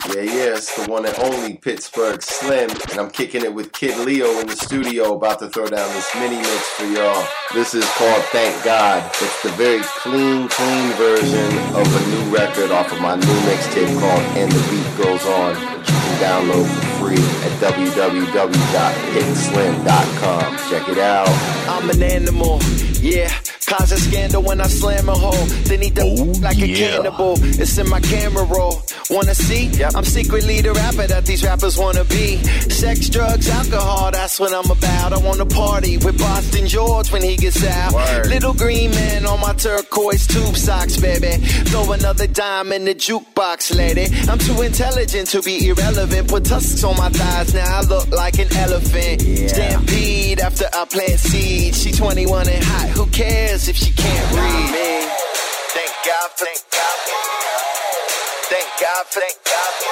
Yeah, it's the one and only Pittsburgh Slim, and I'm kicking it with Kid Leo in the studio, about to throw down this mini mix for y'all. This is called Thank God. It's the very clean version of a new record off of my new mixtape called And the Beat Goes On, which you can download for free at www.pitslim.com. Check it out. I'm an animal, yeah. Cause a scandal when I slam a hole. Then he like a cannibal. It's in my camera roll. Wanna see? Yep. I'm secretly the rapper that these rappers wanna be. Sex, drugs, alcohol, that's what I'm about. I wanna party with Boston George when he gets out. Word. Little green man on my turquoise tube socks, baby. Throw another dime in the jukebox, lady. I'm too intelligent to be irrelevant. Put tusks on my thighs, now I look like an elephant. Stampede after I plant seeds. She 21 and hot, who cares if she can't read? Me. Thank God for, thank God for, thank God for, thank God for,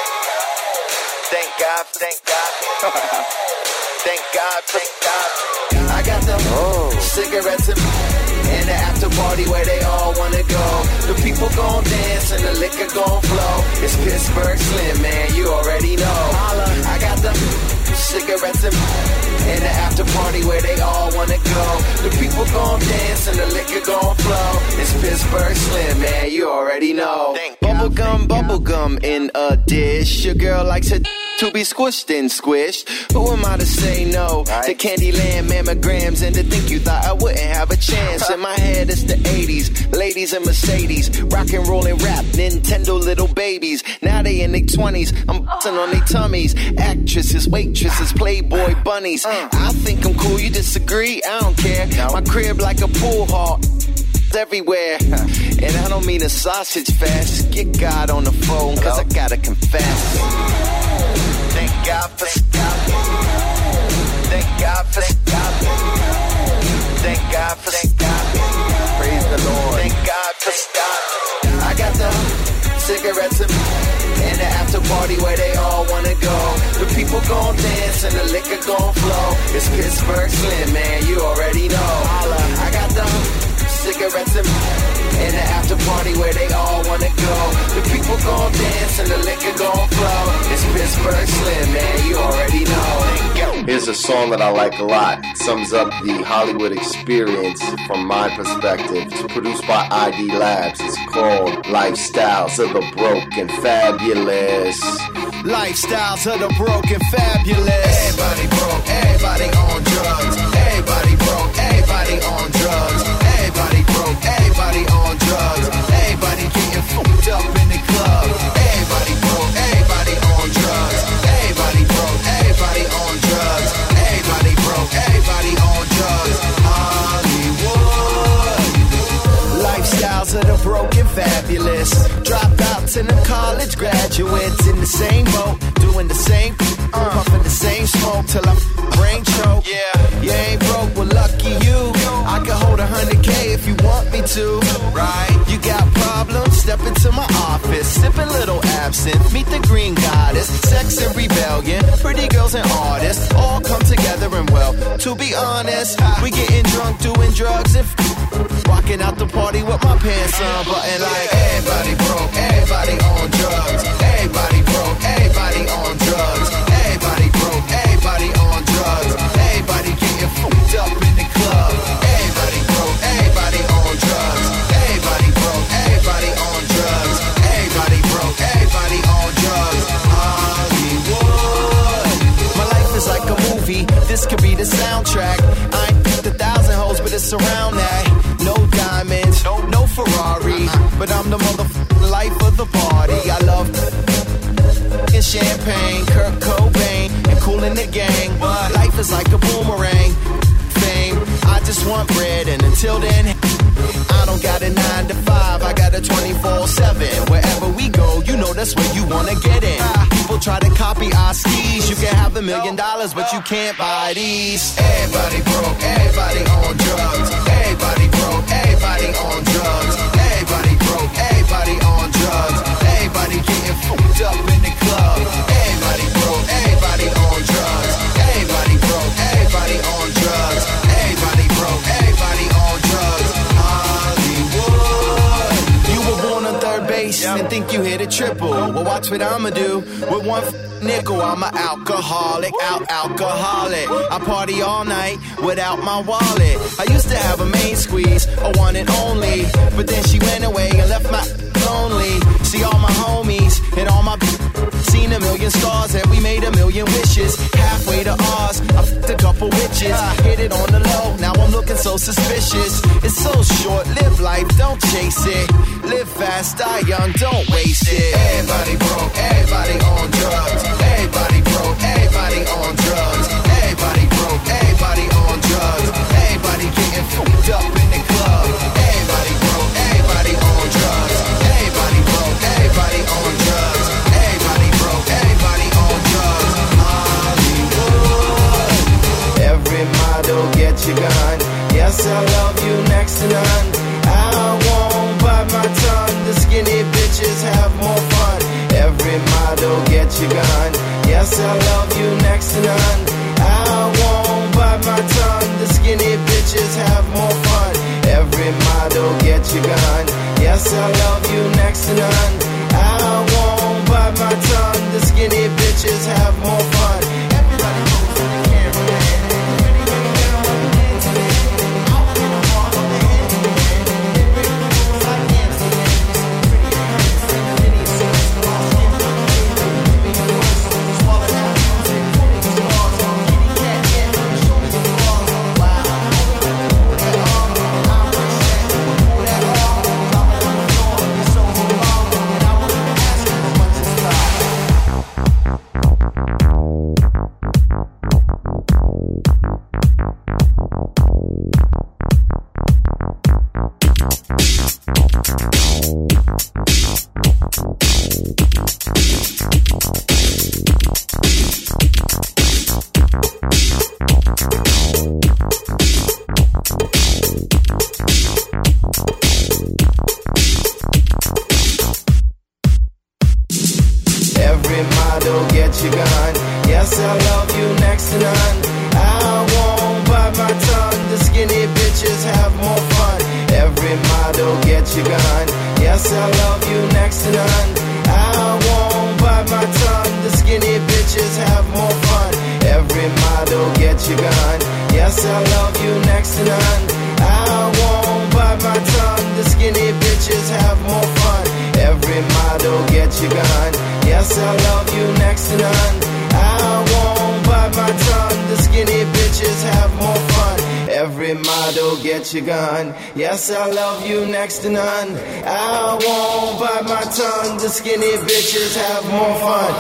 thank God for, thank God for, thank God for, thank God for. I got the cigarettes in the after party where they all wanna go. The people gon' dance and the liquor gon' flow. It's Pittsburgh Slim, man, you already know. I got the cigarettes in the after party where they all wanna go. The people gon' dance and the liquor gon' flow. It's Pittsburgh Slim, man, you already know. Bubblegum in a dish. Your girl likes it to be squished and squished. Who am I to say no? The Candyland mammograms and to think you thought I wouldn't have a chance. In my head it's the 80s, ladies and Mercedes, rock and roll and rap, Nintendo little babies. Now they in their 20s, I'm busting on their tummies. Actresses, waitresses, Playboy bunnies. I think I'm cool, you disagree? I don't care. My crib like a pool hall everywhere. And I don't mean a sausage fast. Get God on the phone, cause I gotta confess. Thank God for stop. Thank God for stop. Thank God for stop. Praise the Lord. Thank God for stop. I got the cigarettes in the after party where they all wanna go. The people gon' dance and the liquor gon' flow. It's Pittsburgh Slim, man, you already know. I got the cigarettes in the after party where they all wanna go. The people gon' dance and the liquor gon' flow. It's Pittsburgh Slim, man, you already know. Here's a song that I like a lot. It sums up the Hollywood experience from my perspective. It's produced by ID Labs. It's called Lifestyles of the Broke and Fabulous. Lifestyles of the broke and fabulous. Everybody broke, everybody on drugs. Everybody broke, everybody on drugs. Everybody broke, everybody on drugs. Everybody getting fucked up in the club. Everybody broke, everybody on drugs. Everybody broke, everybody on drugs. Everybody broke, everybody on drugs. Hollywood. Lifestyles of the broke and fabulous. Dropouts and the college graduates in the same boat, doing the same, puffing the same smoke till I brain choke. Yeah, you ain't broke, well lucky you. I can hold 100K if you want me to. Right? You got problems? Step into my office, sip a little absinthe, meet the green goddess. Sex and rebellion, pretty girls and artists all come together and well. To be honest, we getting drunk, doing drugs and rocking out the party with my pants unbuttoned like everybody broke, everybody on drugs. Everybody broke, everybody on drugs. Everybody broke, everybody on drugs. Everybody getting fucked up in the club. Everybody broke, everybody on drugs. Everybody broke, everybody on drugs. Everybody broke, everybody on drugs. Hollywood. My life is like a movie. This could be the soundtrack. I ain't picked 1,000 hoes, but it's around that. No diamonds, no Ferrari, but I'm the motherfucking life of the party. I love and champagne, Kurt Cobain, and cool in the gang. But life is like a boomerang. Fame, I just want bread, and until then, I don't got a 9 to 5. I got a 24/7. Wherever we go, you know that's where you wanna get in. People try to copy our skis. You can have $1 million, but you can't buy these. Everybody broke, everybody on drugs. Everybody broke, everybody on drugs. Everybody broke, everybody on drugs. Everybody getting fucked up in the club. Everybody broke, everybody on drugs. Everybody broke, everybody on drugs. Everybody broke, everybody on drugs. Hollywood. You were born on third base and think you hit it a triple. Well, watch what I'ma do with one nickel. I'm an alcoholic. I party all night without my wallet. I used to have a main squeeze, a one and only, but then she went away and left my lonely. See all my homies and all my seen a million stars and we made a million wishes. Halfway to ours, I fucked a couple witches. Hit it on the low, now I'm looking so suspicious. It's so short, live life, don't chase it. Live fast, die young, don't waste it. Everybody broke, everybody on drugs. Everybody broke, everybody on drugs. Everybody broke, everybody on drugs. Everybody getting fucked up in the club. Everybody broke, everybody on drugs. Everybody broke, everybody on drugs. Everybody broke, everybody on drugs. Hollywood. Every model get your gun. Yes, I love you next to none. I won't bite my tongue. The skinny bitches have more fun. Every model get your gun. Yes, I love you next to none. I won't bite my tongue. The skinny bitches have more fun. Every model get your gun. Yes, I love you next to none. I won't bite my tongue. The skinny bitches have more fun. Everybody moves to the camera. Yes, I love you next to none. I won't bite my tongue. The skinny bitches have more fun.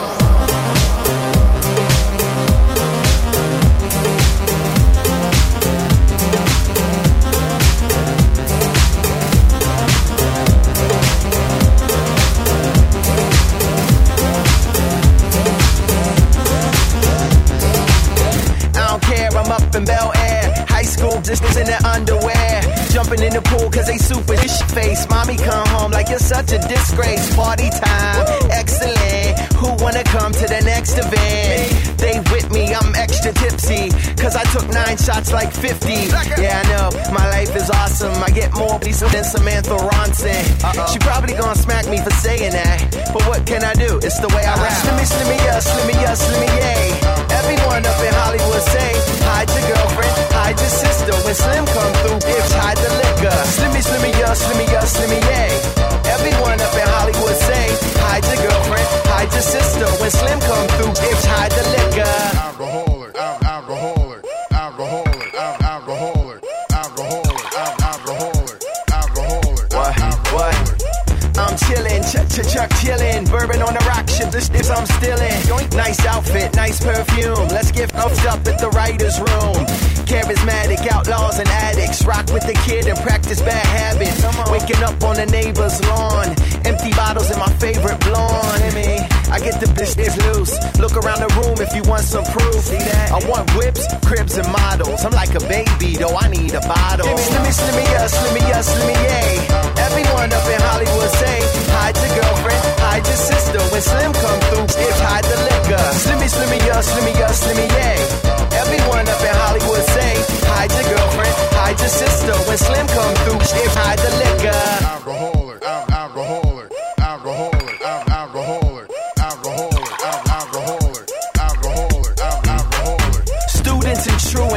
I don't care, I'm up in Bel Air. High school, just in the underwear. Jumping in the pool cause they super face. Mommy come home like you're such a disgrace. Party time, excellent. Who wanna come to the next event? They with me, I'm extra tipsy cause I took 9 shots like 50. Yeah, I know, my life is awesome. I get more decent than Samantha Ronson. She probably gonna smack me for saying that, but what can I do? It's the way I rap. Slimmy, yay. Everyone up in Hollywood say, hide your girlfriend, hide your sister. When Slim come through, bitch, hide the liquor. Slimmy, yay. Everyone up in Hollywood say, hide your girlfriend, hide your sister. When Slim come through, bitch, hide the liquor. Alcoholic. What? I'm chillin', chuck chillin'. Bourbon on the rock ship, this is I'm stillin'. Nice outfit, nice perfume. Let's get puffed up at the writer's room. Charismatic outlaws and addicts. Rock with the kid and practice bad habits. Waking up on the neighbor's lawn. Empty bottles in my favorite blonde. I get the business loose. Look around the room if you want some proof. See that? I want whips, cribs, and models. I'm like a baby, though I need a bottle. Slimmy, yay. Everyone up in Hollywood say, hide your girlfriend, hide your sister. When Slim come through, bitch, hide the liquor. Slimmy, yay. Everyone up in Hollywood say, hide your girlfriend, hide your sister. When Slim come through, bitch, hide the liquor. Alcoholic.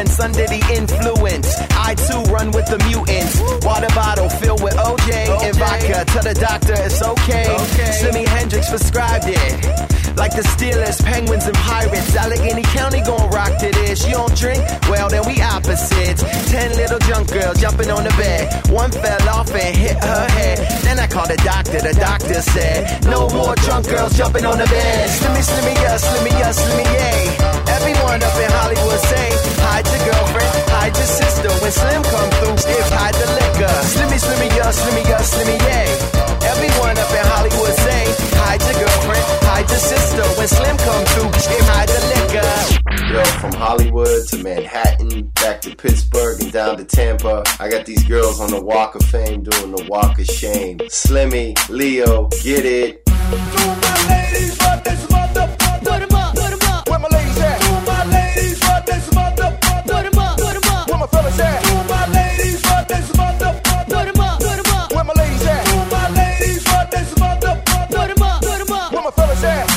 sense under the influence. I too run with the mutants. Water bottle filled with OJ and vodka. Tell the doctor it's okay. Jimi Hendrix prescribed it. Like the Steelers, Penguins, and Pirates. Allegheny County gon' rock to this. You don't drink? Well, then we opposites. 10 little drunk girls jumping on the bed. One fell off and hit her head. Then I called the doctor. The doctor said, no more drunk girls jumping on the bed. Slimmy, slimmy, yeah, slimmy, yeah, slimmy, yay. Everyone up in Hollywood say, hide your girlfriend, hide your sister. When Slim come through, stiff, hide the liquor. Slimmy, slimmy, yeah, slimmy, yeah, slimmy, yay. Everyone up in Hollywood say, hide your girlfriend, hide your sister. When Slim come through, they hide the liquor. Yo, from Hollywood to Manhattan, back to Pittsburgh and down to Tampa, I got these girls on the Walk of Fame doing the Walk of Shame. Slimmy, Leo, get it. To my ladies, rock this motherfucker. Put 'em up, put 'em up. Where my ladies at? To my ladies, rock this motherfucker. Put 'em up, put 'em up. Where my fellas at? To my ladies, rock this motherfucker. Put 'em up, put 'em up. Where my ladies at? To my ladies, rock this motherfucker. Put 'em up, put 'em up. Where my fellas at?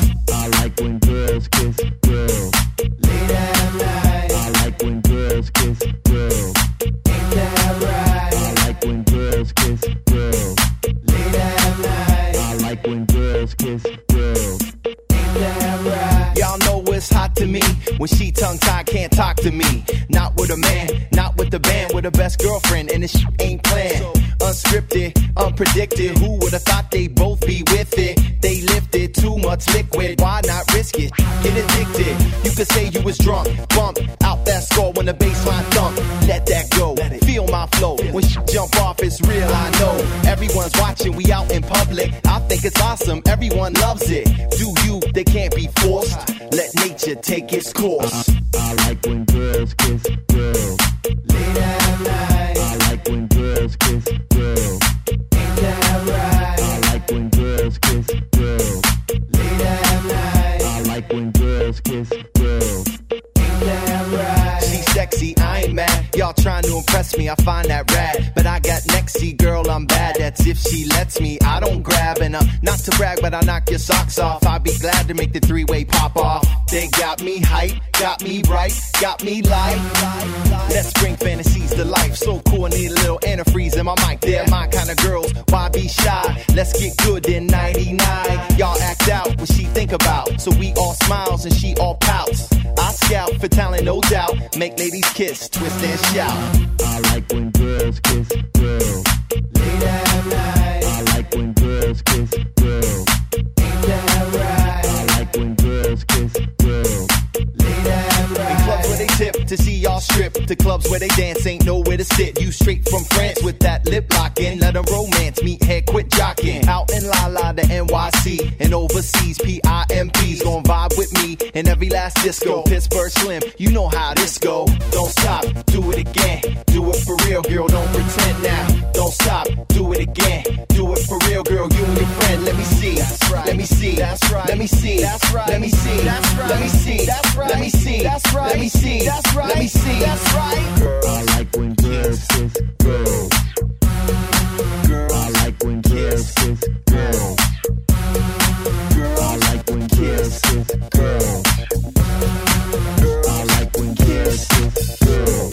I like when girls kiss girls. Late at night, I like when girls kiss girls. ain't that right? I like when girls kiss girls. Late at night, I like when girls kiss girls. ain't that right? Y'all know it's hot to me when she tongue-tied can't talk to me. Not with a man, not with the band, with the best girlfriend, and this shit ain't planned. Unscripted, unpredicted, who would've thought they'd both be with it? They lifted too much liquid, why not risk it? Get addicted, you could say you was drunk. Bump out that score when the baseline thump. Let that go, feel my flow. When shit jump off, it's real, I know. Everyone's watching, we out in public. I think it's awesome, everyone loves it. Do you, they can't be forced. Let nature take its course. I like when girls kiss girls. Late at night, I like when girls kiss girls. ain't that right? I like when girls kiss girls. Late at night, I like when girls kiss girls. ain't that right? She's sexy, I ain't mad. Y'all trying to impress me, I find that rad. But I got next, see, girl, I'm bad. That's if she lets me, I don't grab. And not to brag, but I knock your socks off. I'd be glad to make the three-way pop off. They got me hype, got me right, got me light. Let's bring fantasies to life. So cool, I need a little antifreeze in my mic. They're my kind of girls, why be shy? Let's get good in 99. Y'all act out what she think about. So we all smiles and she all pouts. I scout for talent, no doubt. Make ladies kiss, twist and shout. I like when girls kiss girls. Late at night, I like when girls kiss girls. ain't that right? I like when girls kiss girls. Late at night, in clubs where they tip to see y'all strip. The clubs where they dance ain't nowhere to sit. You straight from France with that lip locking. Let them romance, meet head, quit jocking. Out in La La, the NYC, and overseas PIMPs gon' vibe with me in every last disco. Pittsburgh Slim, you know how this go. Don't stop, do it again. Do it for real, girl, don't pretend now. Don't stop, do it again. Do it for real, girl, you and your friend. Let me see, that's right. Let me see, that's right. Let me see, that's right. Let me see, that's right. Let me see, that's right. Let me see, that's right. Let me see, that's right. Let me see, that's right. I like when girls kiss girls. I like when girls kiss girls. I like when girls kiss girls. I like when girls kiss girls.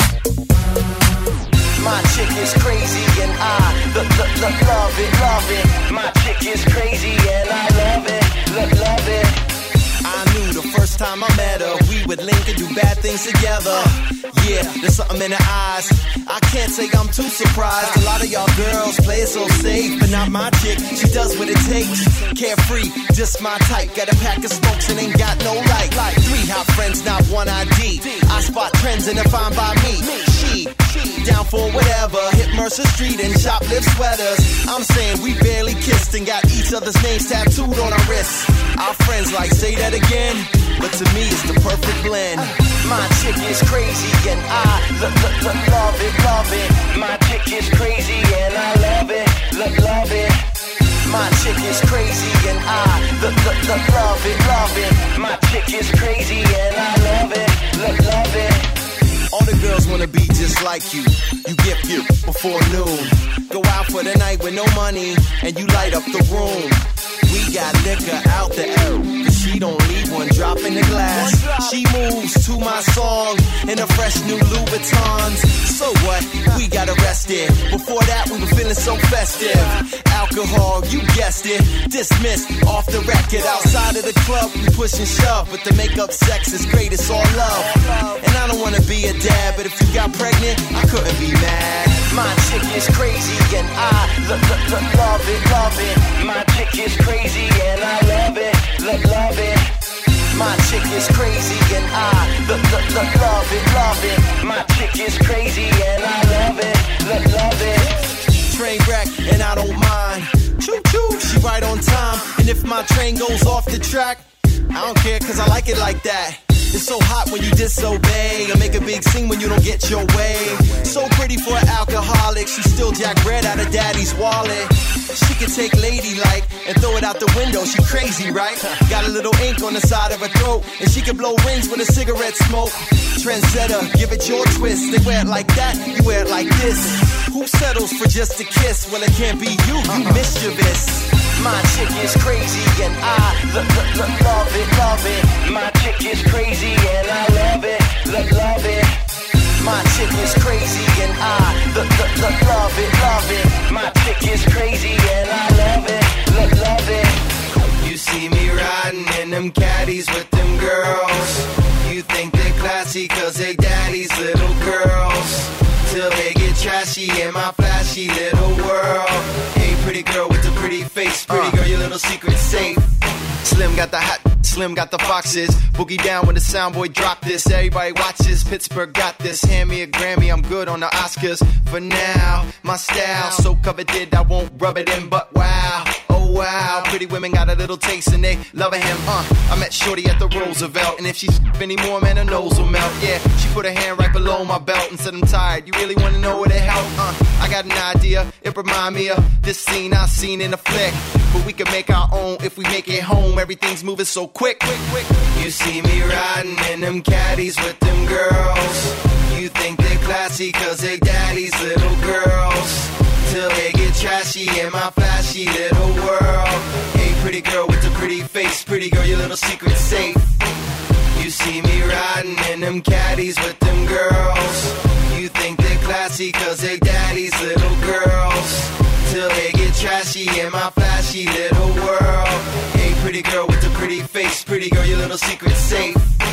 My chick is crazy and I love it. My chick is crazy and I love it. I knew the first time I met her, we would link and do bad things together. Yeah, there's something in her eyes. I can't say I'm too surprised. A lot of y'all girls play it so safe, but not my chick. She does what it takes. Carefree, just my type. Got a pack of smokes and ain't got no light. Like 3 hot friends, not one ID. I spot trends and they're fine by me. She down for whatever. Hit Mercer Street and shoplift sweaters. I'm saying we barely kissed and got each other's names tattooed on our wrists. Our friends like, say that again. But to me it's the perfect blend. My chick is crazy and I love it. My chick is crazy and I love it. My chick is crazy and I love it. My chick is crazy and I love it. All the girls wanna be just like you. You get you before noon. Go out for the night with no money and you light up the room. We got liquor out the L, but she don't leave one drop in the glass. She moves to my song in a fresh new Louboutins. So what? We got arrested. Before that, we were feeling so festive. Alcohol, you guessed it. Dismissed off the record. Outside of the club, we push and shove. But the makeup sex is great, it's all love. And I don't wanna be a dad, but if you got pregnant, I couldn't be mad. My chick is crazy and I love it. My chick is crazy and I love it. My chick is crazy and I love it. My chick is crazy and I love it. Train wreck and I don't mind. Choo choo, she right on time. And if my train goes off the track, I don't care cause I like it like that. It's so hot when you disobey, or make a big scene when you don't get your way. So pretty for an alcoholic, she still jack bread out of daddy's wallet. She can take ladylike and throw it out the window, she crazy, right? Got a little ink on the side of her throat, and she can blow rings with a cigarette smoke. Trendsetter, give it your twist. They wear it like that, you wear it like this. Who settles for just a kiss? Well, it can't be you, you mischievous. My chick is crazy and I love it. My chick is crazy and I love it. My chick is crazy and I love it. My chick is crazy and I love it. You see me riding in them caddies with them girls. You think they're classy cause they daddy's little girls. Till they get trashy in my flashy little world. Hey, pretty girl with the pretty face. Pretty girl, your little secret safe. Slim got the hot, Slim got the foxes. Boogie down when the soundboy drop this. Everybody watches, Pittsburgh got this. Hand me a Grammy, I'm good on the Oscars. For now, my style so coveted I won't rub it in, but wow. Oh wow, pretty women got a little taste and they loving him, I met Shorty at the Roosevelt, and if she's anymore, man, her nose will melt, yeah. She put her hand right below my belt and said, I'm tired, you really wanna know where to help, I got an idea, it remind me of this scene I seen in a flick. But we can make our own if we make it home, everything's moving so quick. You see me riding in them caddies with them girls. You think they're classy cause they daddy's little girls. Till they get trashy in my flashy little world. Hey, pretty girl with the pretty face. Pretty girl, your little secret safe. You see me riding in them caddies with them girls. You think they're classy cause they daddy's little girls. Till they get trashy in my flashy little world. Hey, pretty girl with the pretty face. Pretty girl, your little secret safe.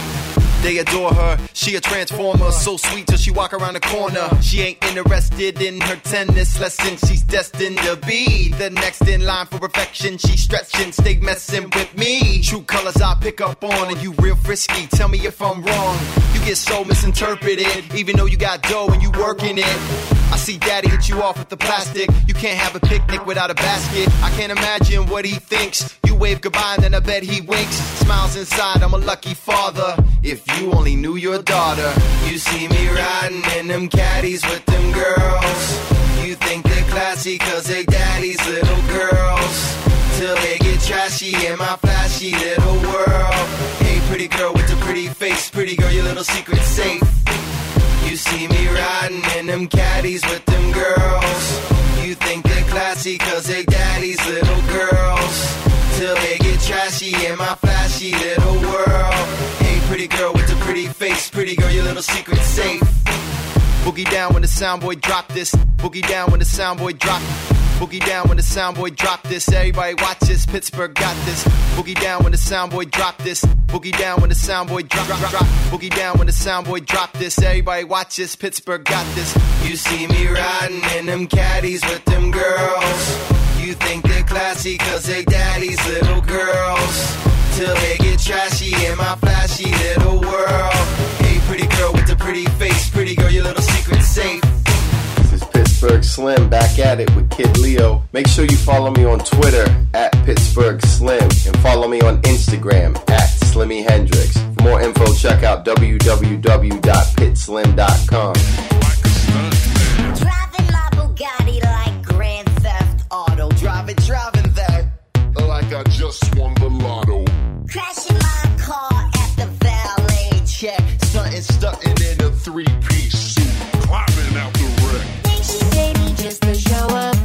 They adore her, she a transformer, so sweet till she walk around the corner. She ain't interested in her tennis lesson, she's destined to be the next in line for perfection. She stretching, stay messing with me. True colors I pick up on, and you real frisky, tell me if I'm wrong. You get so misinterpreted, even though you got dough and you working it. I see daddy hit you off with the plastic. You can't have a picnic without a basket. I can't imagine what he thinks. You wave goodbye and then I bet he winks. Smiles inside, I'm a lucky father. If you only knew your daughter. You see me riding in them caddies with them girls. You think they're classy cause they daddy's little girls. Till they get trashy in my flashy little world. Hey, pretty girl with the pretty face. Pretty girl, your little secret safe. You see me riding in them caddies with them girls. You think they're classy cause they daddy's little girls. Till they get trashy in my flashy little world. Hey, pretty girl with the pretty face. Pretty girl, your little secret safe. Boogie down when the soundboy drop this. Boogie down when the soundboy drop. Boogie down when the soundboy drop this. Everybody watch this, Pittsburgh got this. Boogie down when the soundboy drop this. Boogie down when the soundboy drop. Boogie down when the soundboy drop this. Everybody watch this, Pittsburgh got this. You see me riding in them caddies with them girls. You think they're classy cause they daddy's little girls. Till they get trashy in my flashy little world. Hey, pretty girl with the pretty face. Pretty girl, your little secret safe. This is Pittsburgh Slim back at it with Kid Leo. Make sure you follow me on Twitter at Pittsburgh Slim and follow me on Instagram at Slimmy Hendrix. For more info, check out www.pitslim.com. Driving my Bugatti like Grand Theft Auto. Driving that like I just won the lotto. Crashing my car at the valet check. Stunting in a three-piece suit. Climbing out the wreck. Think she paid me just to show up.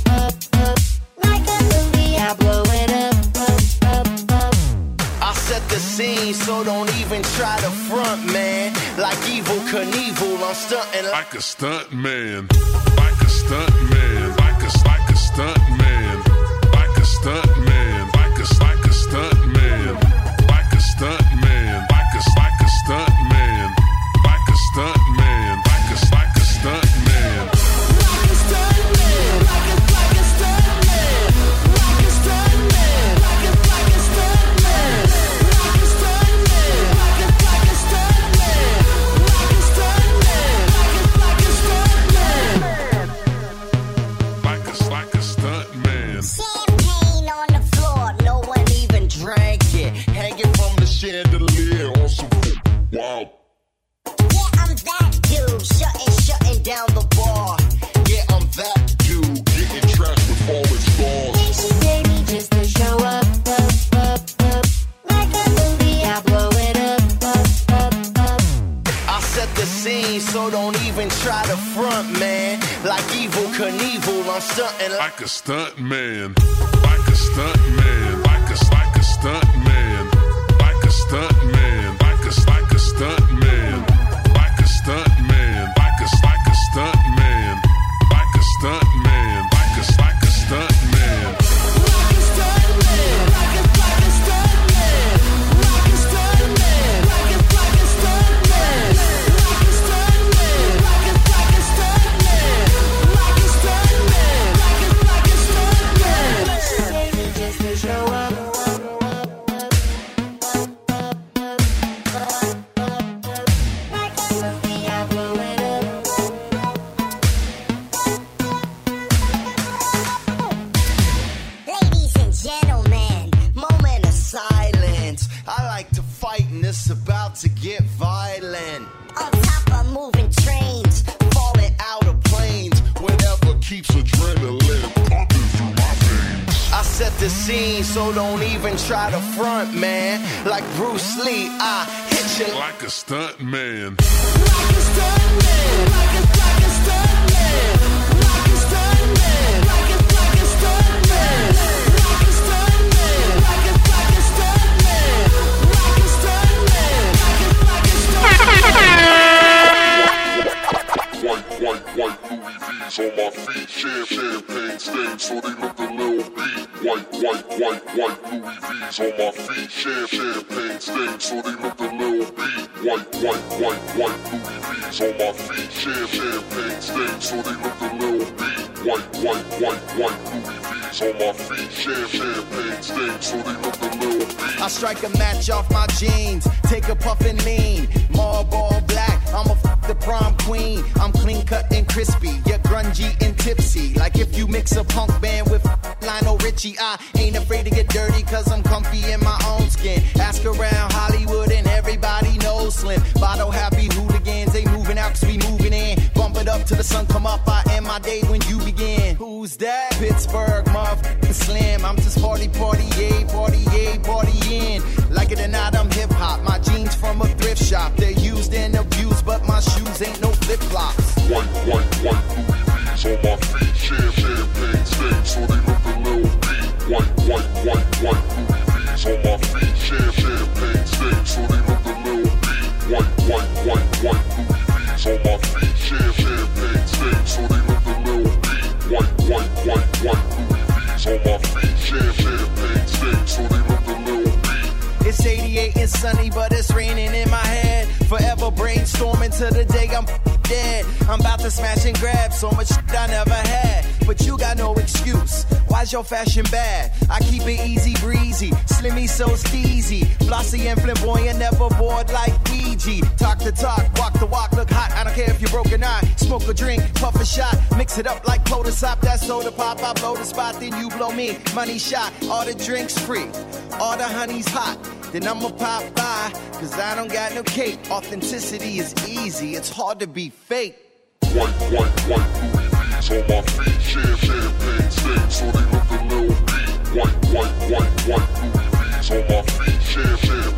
Like a movie, I blow it up. I set the the scene, so don't even try to front, man. Like Evil Knievel, I'm stunting like a stunt man. Like a stunt man. Like a stunt man. Like a stunt man. Like a stunt man. Like a stunt man. Like a stunt man. Like a stunt man. Like a stunt man. Like a stunt man. Like a stunt man. Like a stunt man. Like a stunt man. Like a stunt man. Like a stunt man. Like a stunt man. Like a stunt man. Like a stunt man. Champagne on the floor, no one even drank it. hanging from the chandelier on some Wow. Yeah, I'm that dude, shutting down the bar. Yeah, I'm that dude, getting trash with all its flaws. And she paid me just to show up. Like a movie, I blow it up. I set the scene, so don't even try to front, man. Like Evil Knievel, I'm stunting Like a stunt man. Like a stunt man. Like a stunt man. Like a stunt man. Like a stunt man. Like a stunt man. Like a stunt man. Like a stunt man. Like a stunt man. Like a stunt man. Like a stunt man. Like a stunt man. Like a stunt man. Like a stunt man. Like a stunt man. Like a stunt man. Like a stunt man. She paid me just to show up. Like a movie, I blow it up. Ladies and gentlemen, moment of silence. I like to fight and it's about to get violent. on top of moving trains, Falling out of planes, whatever keeps adrenaline pumping through my veins. I set the scene, so don't even try to front, man. Like Bruce Lee, I hit you Like a stunt man. Like a stunt man. Like a stunt man. Like a stunt man. Like a stunt man. Like a stunt man. Like a stunt man. Like a stunt man. Like a stunt man. White Louis V's on my feet. Champagne stains so they look a little beat. White Louis V's on my feet. Champagne stains so they look a little beat. White Louis V's on my feet. Champagne stains so they look a little beat. White Louis V's on my feet. Champagne stains so they look a little beat. I strike a match off my jeans, take a puff and lean. Marlboro black, I'm the prom queen. I'm clean cut and crispy, you're grungy and tipsy. Like if you mix a punk band with Lionel Richie, I ain't afraid to get dirty cause I'm comfy in my own skin. Ask around Hollywood and everybody knows Slim. Bottle happy hooligans, they moving out cause we moving in. Bump it up till the sun come up, I end my day when you begin. Who's that? Pittsburgh, Muff, Slim. I'm just party in. Like it or not, I'm hip hop. My jeans from a thrift shop. They're used and abused, but my shoes ain't no flip flops. White Louis V's on my feet. Champagne stains so they look a little beat. White Louis V's on my feet. Champagne stains so they look a little beat. White Louis V's on my feet. Champagne stains so they look a little beat. White Louis V's on my feet. Champagne stains so they look a little beat. It's 88 and sunny, but it's raining in my head. Forever brainstorming till the day I'm dead. I'm about to smash and grab so much shit I never had. But you got no excuse. Why's your fashion bad? I keep it easy breezy, slimmy so steezy. Flossy and flamboyant, never bored like Ouija. Talk the talk, walk the walk, look hot. I don't care if you're broken eye. Smoke a drink, puff a shot, mix it up like Clodus Sop. That soda pop, I blow the spot, then you blow me. Money shot, all the drinks free, all the honey's hot. Then I'ma pop by, cause I don't got no cake. Authenticity is easy, it's hard to be fake. White Louis V's on my feet. Champagne stains so they look a little beat. White Louis V's on my feet. Champagne